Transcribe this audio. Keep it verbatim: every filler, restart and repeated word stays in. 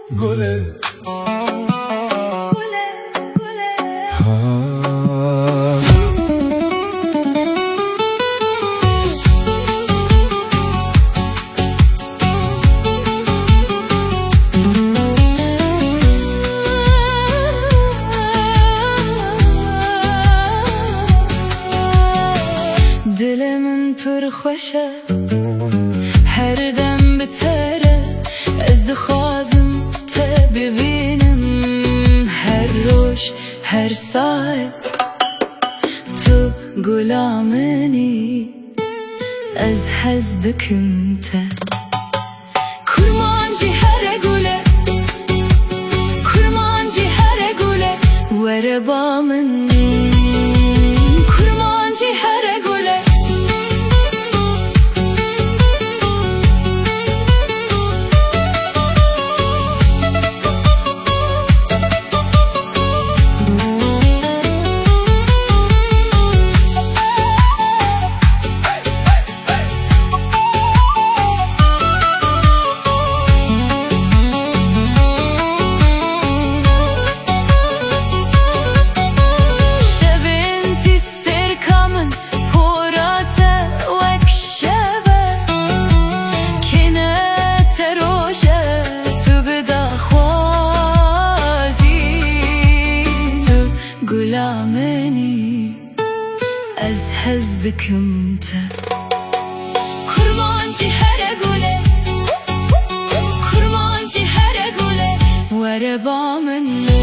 گله دلمن پر خوشه هر دم بتره از دخوازم تا ببینم هر روش هر ساعت تو گلامنی از حز دکم تا کرمانجی هر گله کرمانجی هر گله ور با من کرمانجی هر گله گلامنی از حز دکم تا کرمانجی هر گله کرمانجی هر گله ور با من